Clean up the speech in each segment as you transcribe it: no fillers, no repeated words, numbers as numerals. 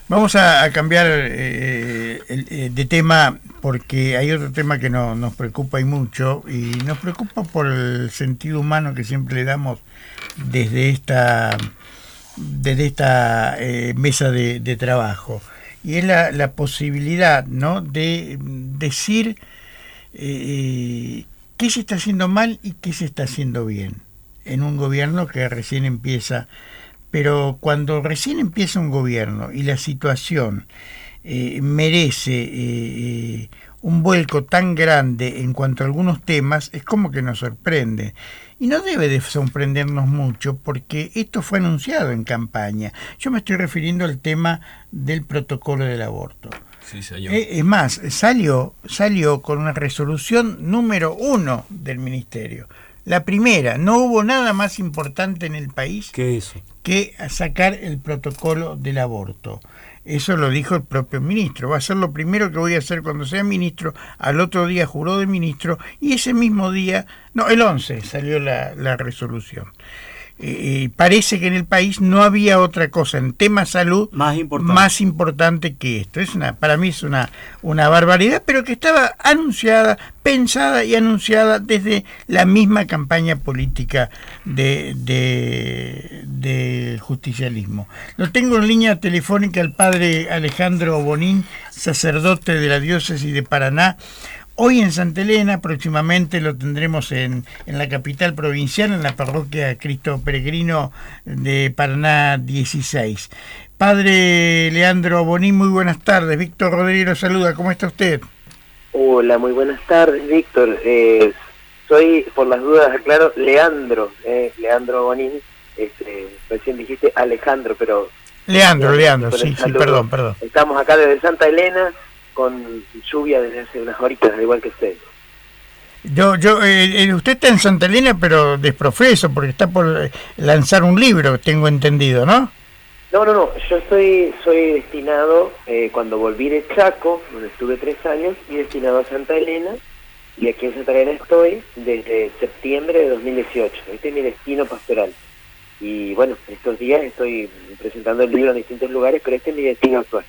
Vamos a cambiar de tema porque hay otro tema que nos preocupa y mucho, y nos preocupa por el sentido humano que siempre le damos desde esta mesa de trabajo, y es la posibilidad, ¿no?, de decir qué se está haciendo mal y qué se está haciendo bien en un gobierno que recién empieza. Pero cuando recién empieza un gobierno y la situación merece un vuelco tan grande en cuanto a algunos temas, es como que nos sorprende. Y no debe de sorprendernos mucho porque esto fue anunciado en campaña. Yo me estoy refiriendo al tema del protocolo del aborto. Sí, señor. Es más, salió con una resolución número 1 del Ministerio. La primera, no hubo nada más importante en el país que sacar el protocolo del aborto. Eso lo dijo el propio ministro. Va a ser lo primero que voy a hacer cuando sea ministro. Al otro día juró de ministro y ese mismo día, no, el 11 salió la resolución. Parece que en el país no había otra cosa en tema salud más importante que esto. Para mí es una barbaridad, pero que estaba anunciada, pensada y anunciada desde la misma campaña política del justicialismo. Lo tengo en línea telefónica al padre Alejandro Bonín, sacerdote de la diócesis de Paraná. Hoy en Santa Elena, próximamente lo tendremos en la capital provincial, en la parroquia Cristo Peregrino de Paraná 16. Padre Leandro Bonín, muy buenas tardes. Víctor Rodríguez lo saluda. ¿Cómo está usted? Hola, muy buenas tardes, Víctor. Soy, por las dudas, aclaro, Leandro Bonín. Recién dijiste Alejandro, pero... Leandro, sí, perdón. Estamos acá desde Santa Elena, con lluvia desde hace unas horitas, al igual que usted. Usted está en Santa Elena, pero desprofeso, porque está por lanzar un libro, tengo entendido, ¿no? No, yo soy destinado, cuando volví de Chaco, donde estuve 3 años, y destinado a Santa Elena, y aquí en Santa Elena estoy desde septiembre de 2018. Este es mi destino pastoral. Y bueno, estos días estoy presentando el libro en distintos lugares, pero este es mi destino actual.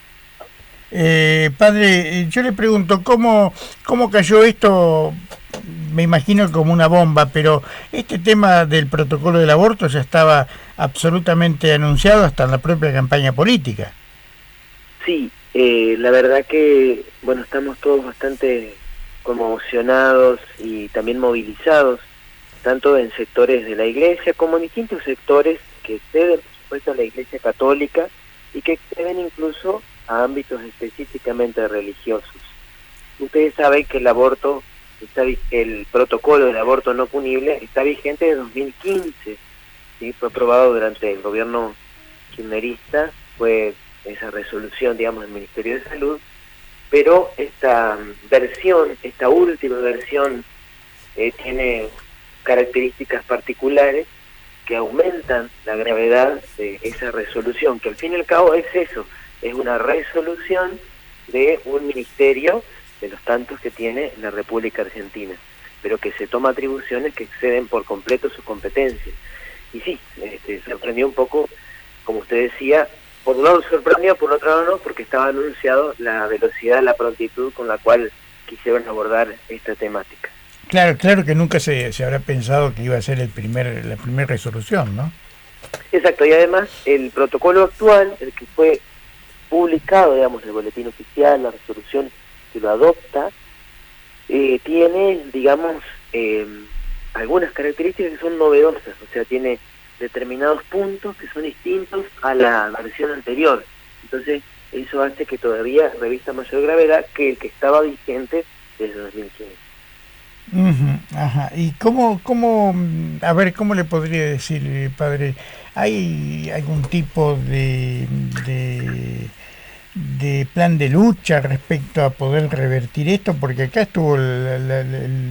Padre, yo le pregunto, ¿cómo cayó esto? Me imagino como una bomba, pero este tema del protocolo del aborto ya estaba absolutamente anunciado hasta en la propia campaña política. Sí, la verdad que, bueno, estamos todos bastante conmocionados y también movilizados, tanto en sectores de la Iglesia como en distintos sectores que exceden, por supuesto, a la Iglesia Católica y que exceden incluso a ámbitos específicamente religiosos. Ustedes saben que el protocolo del aborto no punible está vigente desde 2015, ¿sí? Fue aprobado durante el gobierno kirchnerista, fue esa resolución, digamos, del Ministerio de Salud, pero esta última versión, tiene características particulares que aumentan la gravedad de esa resolución, que al fin y al cabo es eso, es una resolución de un ministerio de los tantos que tiene la República Argentina, pero que se toma atribuciones que exceden por completo su competencia. Y sí, sorprendió un poco, como usted decía, por un lado sorprendió, por otro lado no, porque estaba anunciado la velocidad, la prontitud con la cual quisieron abordar esta temática. Claro que nunca se habrá pensado que iba a ser la primera resolución, ¿no? Exacto, y además el protocolo actual, el que fue publicado, digamos, en el boletín oficial, la resolución que lo adopta, tiene, digamos, algunas características que son novedosas, o sea, tiene determinados puntos que son distintos a la versión anterior. Entonces, eso hace que todavía revista mayor gravedad que el que estaba vigente desde 2015. Ajá. ¿Y cómo le podría decir, padre? ¿Hay algún tipo de plan de lucha respecto a poder revertir esto? Porque acá estuvo la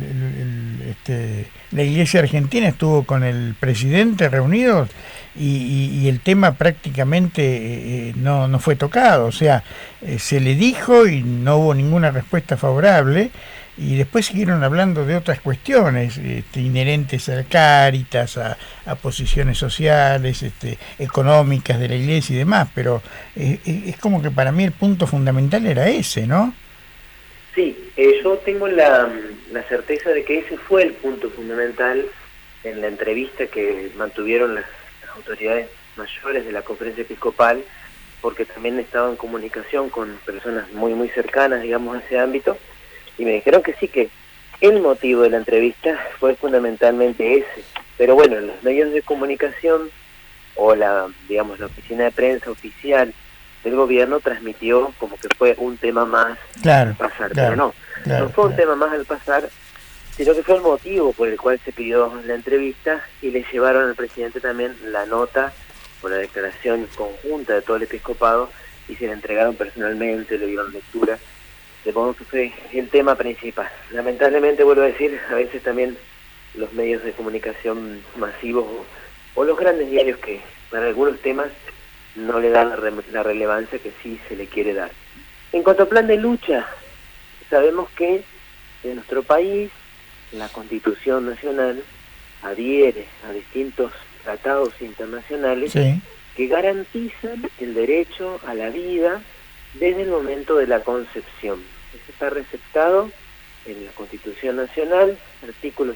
Iglesia Argentina, estuvo con el presidente reunidos y el tema prácticamente no fue tocado. O sea, se le dijo y no hubo ninguna respuesta favorable. y después siguieron hablando de otras cuestiones inherentes al Cáritas, a posiciones sociales, económicas de la Iglesia y demás, pero es como que para mí el punto fundamental era ese, ¿no? Sí, yo tengo la certeza de que ese fue el punto fundamental en la entrevista que mantuvieron las autoridades mayores de la Conferencia Episcopal, porque también estaba en comunicación con personas muy muy cercanas, digamos, a ese ámbito, y me dijeron que sí, que el motivo de la entrevista fue fundamentalmente ese. Pero bueno, en los medios de comunicación o la oficina de prensa oficial del gobierno transmitió como que fue un tema más al pasar, pero no fue un tema más al pasar, sino que fue el motivo por el cual se pidió la entrevista, y le llevaron al presidente también la nota o la declaración conjunta de todo el episcopado, y se la entregaron personalmente, le dieron lectura. De modo que fue el tema principal. Lamentablemente, vuelvo a decir, a veces también los medios de comunicación masivos o los grandes diarios, que para algunos temas no le dan la relevancia que sí se le quiere dar. En cuanto al plan de lucha, sabemos que en nuestro país la Constitución Nacional adhiere a distintos tratados internacionales que garantizan el derecho a la vida desde el momento de la concepción. Eso está receptado en la Constitución Nacional, artículo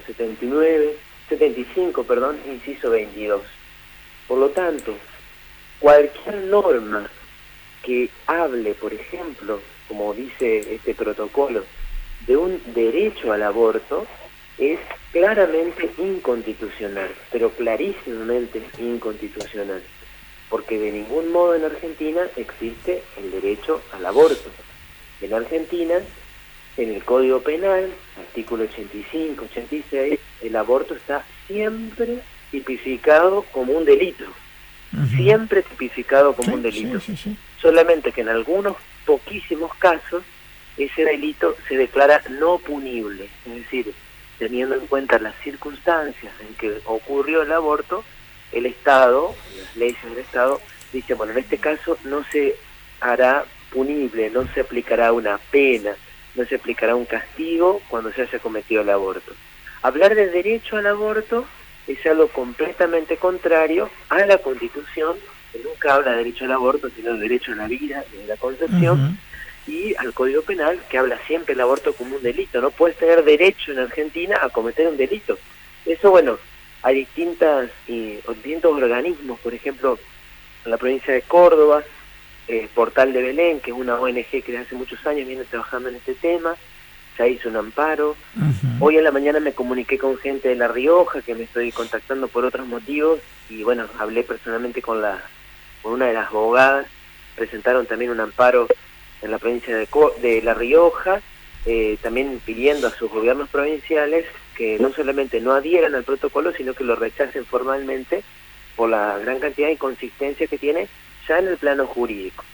75, inciso 22. Por lo tanto, cualquier norma que hable, por ejemplo, como dice este protocolo, de un derecho al aborto, es claramente inconstitucional, pero clarísimamente inconstitucional, porque de ningún modo en Argentina existe el derecho al aborto. En Argentina, en el Código Penal, artículo 85, 86, el aborto está siempre tipificado como un delito. Siempre tipificado como un delito. Solamente que en algunos poquísimos casos ese delito se declara no punible, es decir, teniendo en cuenta las circunstancias en que ocurrió el aborto, el Estado, las leyes del Estado, dice, bueno, en este caso no se hará punible, no se aplicará una pena, no se aplicará un castigo cuando se haya cometido el aborto. Hablar de derecho al aborto es algo completamente contrario a la Constitución, que nunca habla de derecho al aborto, sino de derecho a la vida, de la concepción, y al Código Penal, que habla siempre el aborto como un delito. No puedes tener derecho en Argentina a cometer un delito. Eso, bueno, hay distintos organismos, por ejemplo, en la provincia de Córdoba, Portal de Belén, que es una ONG que desde hace muchos años viene trabajando en este tema, ya hizo un amparo. Hoy en la mañana me comuniqué con gente de La Rioja, que me estoy contactando por otros motivos, y bueno, hablé personalmente con una de las abogadas, presentaron también un amparo en la provincia de La Rioja, también pidiendo a sus gobiernos provinciales que no solamente no adhieran al protocolo, sino que lo rechacen formalmente por la gran cantidad de inconsistencias que tiene ya en el plano jurídico.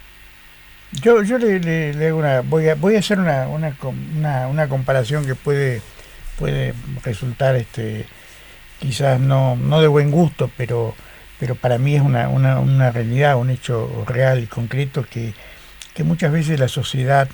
Yo le hago voy a hacer una comparación que puede resultar quizás no de buen gusto, pero para mí es una realidad, un hecho real y concreto, que muchas veces la sociedad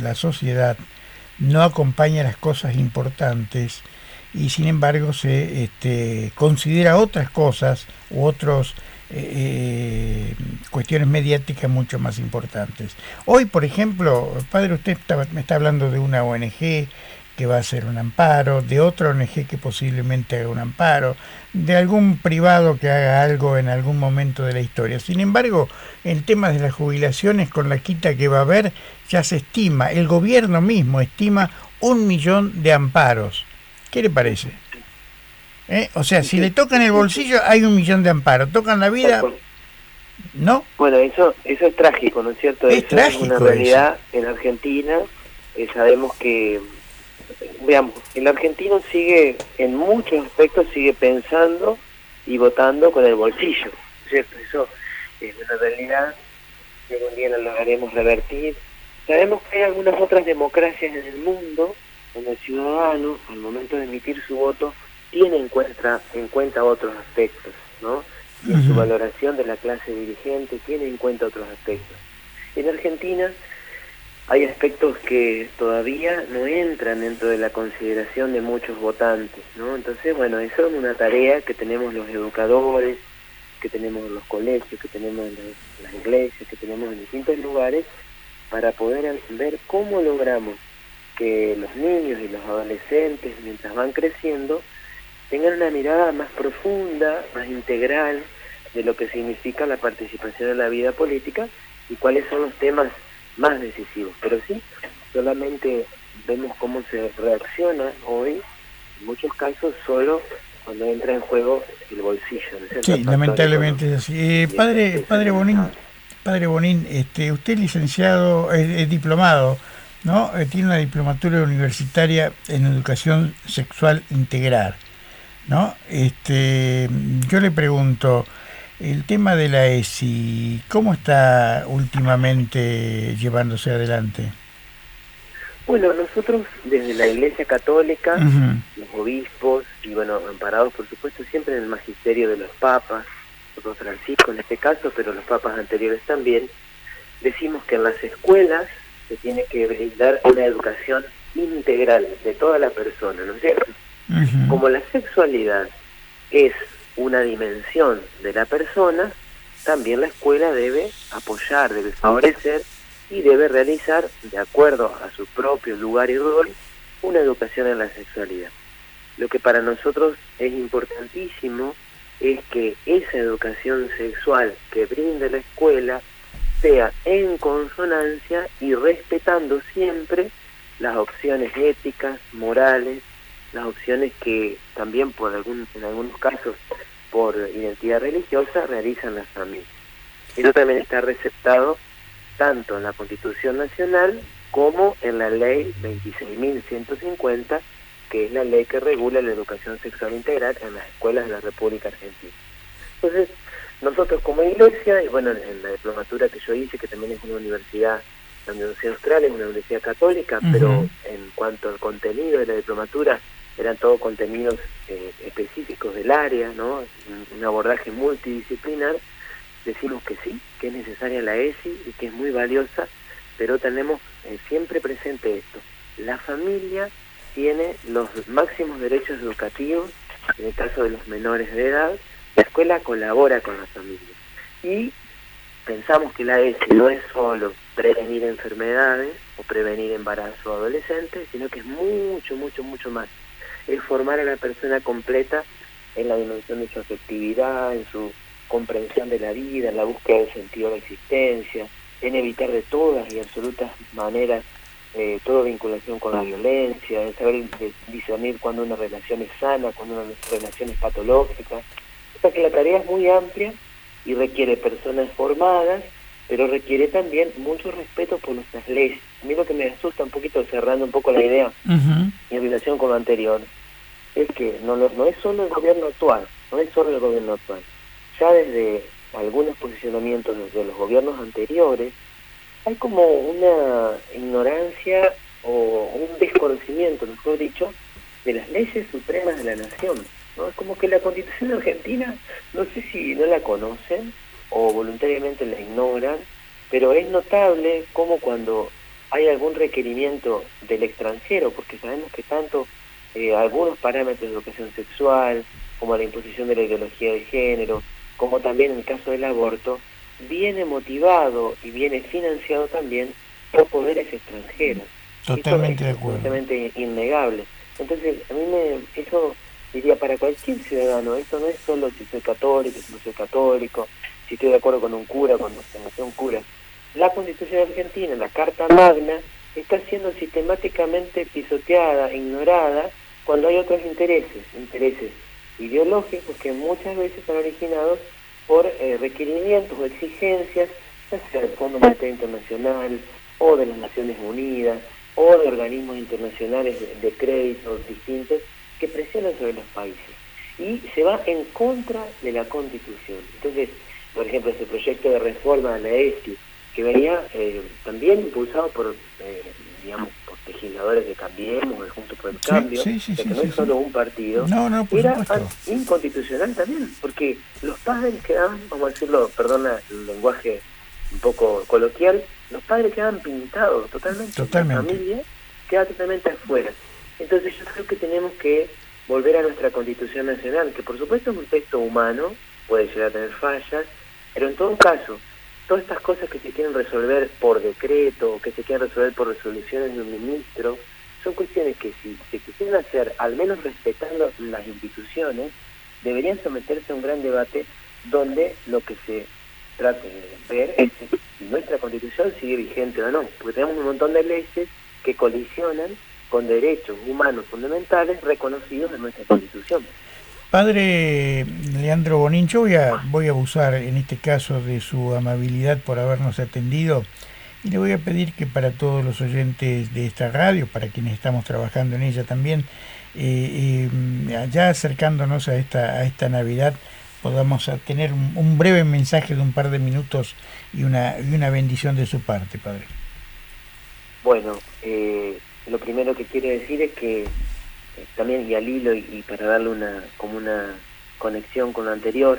no acompaña las cosas importantes, y sin embargo se considera otras cosas u otros cuestiones mediáticas mucho más importantes. Hoy, por ejemplo, padre, usted me está hablando de una ONG que va a hacer un amparo, de otra ONG que posiblemente haga un amparo, de algún privado que haga algo en algún momento de la historia. Sin embargo, el tema de las jubilaciones, con la quita que va a haber, ya se estima, el gobierno mismo estima 1 millón de amparos. ¿Qué le parece? O sea, si le tocan el bolsillo, hay 1 millón de amparos. Tocan la vida, ¿no? Bueno, eso es trágico, ¿no es cierto? Es trágico, es una realidad en Argentina. Sabemos que, veamos, el argentino sigue, en muchos aspectos, sigue pensando y votando con el bolsillo, ¿cierto? Eso es una realidad que algún día la lograremos revertir. Sabemos que hay algunas otras democracias en el mundo donde el ciudadano, al momento de emitir su voto, tiene en cuenta otros aspectos, ¿no? Y en su valoración de la clase dirigente tiene en cuenta otros aspectos. En Argentina hay aspectos que todavía no entran dentro de la consideración de muchos votantes, ¿no? Entonces, bueno, eso es una tarea que tenemos los educadores, que tenemos en los colegios, que tenemos en las iglesias, que tenemos en distintos lugares, para poder ver cómo logramos que los niños y los adolescentes, mientras van creciendo, tengan una mirada más profunda, más integral de lo que significa la participación en la vida política y cuáles son los temas más decisivos. Pero sí, solamente vemos cómo se reacciona hoy, en muchos casos solo cuando entra en juego el bolsillo, ¿no? Sí, lamentablemente es así. Padre Bonín, usted es licenciado, es diplomado, ¿no? Tiene una diplomatura universitaria en educación sexual integral, ¿no? Yo le pregunto, el tema de la ESI, ¿cómo está últimamente llevándose adelante? Bueno, nosotros desde la Iglesia Católica, los obispos, y bueno, amparados por supuesto siempre en el magisterio de los papas, Don Francisco en este caso, pero los papas anteriores también, decimos que en las escuelas se tiene que brindar una educación integral de toda la persona, ¿no es cierto? Como la sexualidad es una dimensión de la persona, también la escuela debe apoyar, debe favorecer y debe realizar, de acuerdo a su propio lugar y rol, una educación en la sexualidad. Lo que para nosotros es importantísimo es que esa educación sexual que brinde la escuela sea en consonancia y respetando siempre las opciones éticas, morales, las opciones que también en algunos casos por identidad religiosa realizan las familias. Eso también está receptado tanto en la Constitución Nacional como en la Ley 26.150, que es la ley que regula la educación sexual integral en las escuelas de la República Argentina. Entonces, nosotros como iglesia, y bueno, en la diplomatura que yo hice, que también es una universidad, la Universidad Austral es una universidad católica, pero en cuanto al contenido de la diplomatura, eran todos contenidos específicos del área, ¿no? Un abordaje multidisciplinar. Decimos que sí, que es necesaria la ESI y que es muy valiosa, pero tenemos siempre presente esto. La familia tiene los máximos derechos educativos, en el caso de los menores de edad, la escuela colabora con la familia. Y pensamos que la ESI no es solo prevenir enfermedades o prevenir embarazo adolescente, sino que es mucho, mucho, mucho más. Es formar a la persona completa en la dimensión de su afectividad, en su comprensión de la vida, en la búsqueda del sentido de la existencia, en evitar de todas y absolutas maneras toda vinculación con la violencia, en saber discernir cuando una relación es sana, cuando una relación es patológica. O sea que la tarea es muy amplia y requiere personas formadas, pero requiere también mucho respeto por nuestras leyes. A mí lo que me asusta un poquito, cerrando un poco la idea, en relación con lo anterior, es que no es solo el gobierno actual, ya desde algunos posicionamientos de los gobiernos anteriores, hay como una ignorancia o un desconocimiento, mejor dicho, de las leyes supremas de la nación, ¿no? Es como que la Constitución argentina, no sé si no la conocen o voluntariamente la ignoran, pero es notable como cuando hay algún requerimiento del extranjero, porque sabemos que tanto algunos parámetros de educación sexual, como la imposición de la ideología de género, como también en el caso del aborto, viene motivado y viene financiado también por poderes extranjeros. Totalmente de acuerdo. Totalmente innegable. Entonces, a mí eso diría para cualquier ciudadano, esto no es solo si soy católico, si no soy católico, si estoy de acuerdo con un cura, cuando no soy un cura. La Constitución argentina, la Carta Magna, está siendo sistemáticamente pisoteada, ignorada, cuando hay otros intereses ideológicos que muchas veces son originados por requerimientos o exigencias, ya sea del Fondo Monetario Internacional, o de las Naciones Unidas, o de organismos internacionales de crédito distintos, que presionan sobre los países. Y se va en contra de la Constitución. Entonces, por ejemplo, ese proyecto de reforma de la ESI, que venía también impulsado por legisladores de Cambiemos, de Juntos por el Cambio, que no es solo un partido, era inconstitucional también, porque los padres quedaban, vamos a decirlo, perdona el lenguaje un poco coloquial, los padres quedan pintados totalmente. La familia queda totalmente afuera. Entonces yo creo que tenemos que volver a nuestra Constitución Nacional, que por supuesto es un texto humano, puede llegar a tener fallas, pero en todo caso, todas estas cosas que se quieren resolver por decreto, o que se quieren resolver por resoluciones de un ministro, son cuestiones que si se quisieran hacer, al menos respetando las instituciones, deberían someterse a un gran debate donde lo que se trate de ver es si nuestra Constitución sigue vigente o no, porque tenemos un montón de leyes que colisionan con derechos humanos fundamentales reconocidos en nuestra Constitución. Padre Leandro Bonín, yo voy a abusar en este caso de su amabilidad por habernos atendido y le voy a pedir que para todos los oyentes de esta radio, para quienes estamos trabajando en ella también, ya acercándonos a esta Navidad, podamos tener un breve mensaje de un par de minutos y una bendición de su parte, Padre. Bueno, lo primero que quiero decir es que también, y al hilo, y para darle una conexión con lo anterior,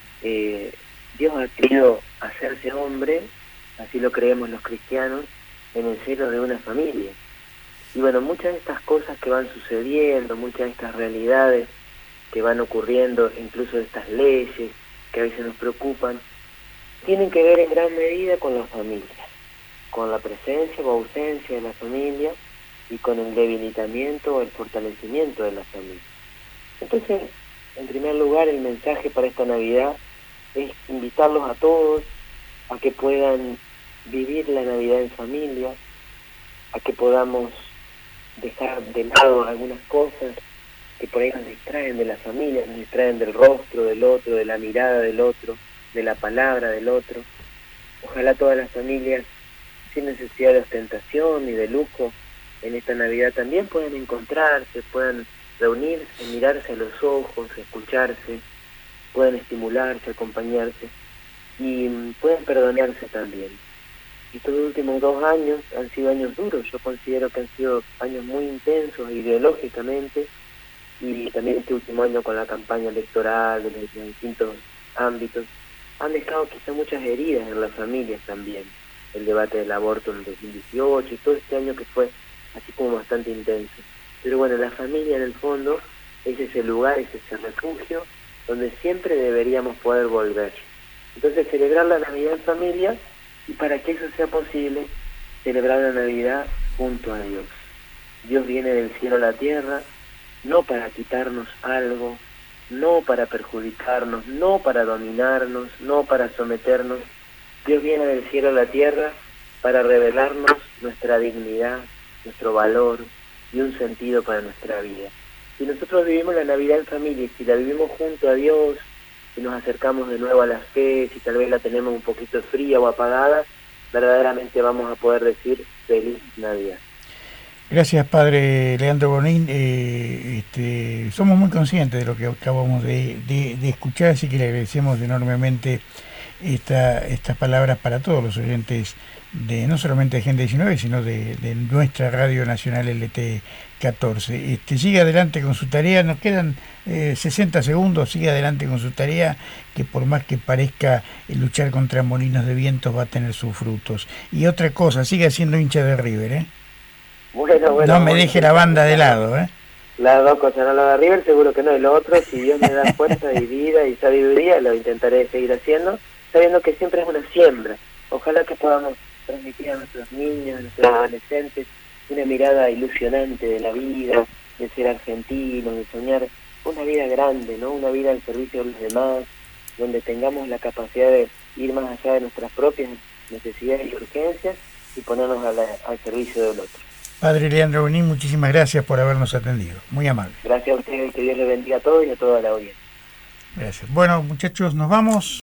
Dios ha querido hacerse hombre, así lo creemos los cristianos, en el seno de una familia. Y bueno, muchas de estas cosas que van sucediendo, muchas de estas realidades que van ocurriendo, incluso estas leyes que a veces nos preocupan, tienen que ver en gran medida con la familia, con la presencia o ausencia de la familia y con el debilitamiento o el fortalecimiento de la familia. Entonces, en primer lugar, el mensaje para esta Navidad es invitarlos a todos a que puedan vivir la Navidad en familia, a que podamos dejar de lado algunas cosas que por ahí nos distraen de la familia, nos distraen del rostro del otro, de la mirada del otro, de la palabra del otro. Ojalá todas las familias, sin necesidad de ostentación ni de lujo, en esta Navidad también puedan encontrarse, puedan reunirse, mirarse a los ojos, escucharse, puedan estimularse, acompañarse y puedan perdonarse también. Estos últimos 2 años han sido años duros, yo considero que han sido años muy intensos ideológicamente, y también este último año con la campaña electoral de los distintos ámbitos han dejado quizá muchas heridas en las familias también. El debate del aborto en el 2018 y todo este año que fue así como bastante intenso. Pero bueno, la familia en el fondo es ese lugar, es ese refugio donde siempre deberíamos poder volver. Entonces celebrar la Navidad en familia, y para que eso sea posible, celebrar la Navidad junto a Dios. Dios viene del cielo a la tierra, no para quitarnos algo, no para perjudicarnos, no para dominarnos, no para someternos. Dios viene del cielo a la tierra para revelarnos nuestra dignidad, nuestro valor y un sentido para nuestra vida. Si nosotros vivimos la Navidad en familia, y si la vivimos junto a Dios, si nos acercamos de nuevo a la fe, si tal vez la tenemos un poquito fría o apagada, verdaderamente vamos a poder decir feliz Navidad. Gracias, Padre Leandro Bonín. Somos muy conscientes de lo que acabamos de escuchar, así que le agradecemos enormemente estas palabras para todos los oyentes de no solamente de Agenda 19, sino de nuestra Radio Nacional LT14. Sigue adelante con su tarea, nos quedan 60 segundos, sigue adelante con su tarea, que por más que parezca luchar contra molinos de vientos va a tener sus frutos. Y otra cosa, sigue siendo hincha de River, ¿eh? Bueno, no me deje la banda de lado, ¿eh? Las dos cosas, no lo de River, seguro que no, y lo otro, si Dios me da fuerza y vida y sabiduría, lo intentaré seguir haciendo, sabiendo que siempre es una siembra. Ojalá que podamos transmitir a nuestros niños, a nuestros adolescentes, una mirada ilusionante de la vida, de ser argentinos, de soñar una vida grande, ¿no? Una vida al servicio de los demás, donde tengamos la capacidad de ir más allá de nuestras propias necesidades y urgencias y ponernos al servicio del otro. Padre Leandro Bonín, muchísimas gracias por habernos atendido. Muy amable. Gracias a ustedes, que Dios les bendiga a todos y a toda la audiencia. Gracias. Bueno, muchachos, nos vamos.